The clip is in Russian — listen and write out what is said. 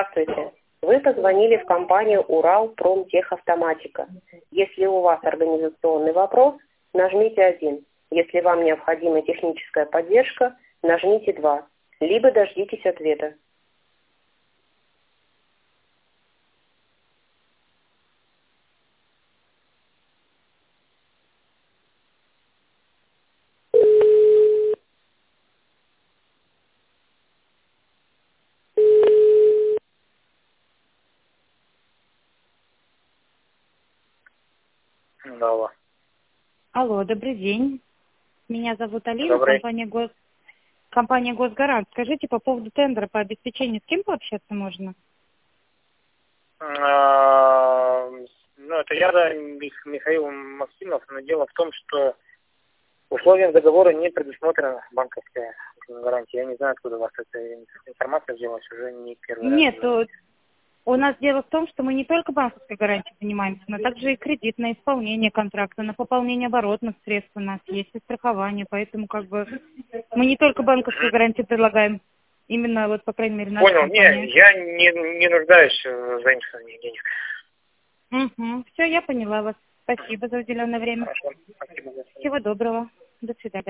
Здравствуйте. Вы позвонили в компанию «Уралпромтехавтоматика». Если у вас организационный вопрос, нажмите 1. Если вам необходима техническая поддержка, нажмите 2. Либо дождитесь ответа. Да, алло. Алло, добрый день. Меня зовут Алина, Добрый. компания «Госгарант». Скажите, по поводу тендера по обеспечению, с кем пообщаться можно? Ну, это я, да, Михаил Максимов, но дело в том, что условием договора не предусмотрена банковская гарантия. Я не знаю, откуда у вас эта информация взялась, уже не первый раз. Нет, у нас дело в том, что мы не только банковской гарантией занимаемся, но также и кредит на исполнение контракта, на пополнение оборотных средств у нас есть, и страхование, поэтому мы не только банковскую гарантию предлагаем, именно вот, по крайней мере, наша Понял, компания. не, я не нуждаюсь в заимствовании денег. Угу. Все, я поняла вас. Спасибо за уделенное время. Хорошо, спасибо. Всего доброго. До свидания.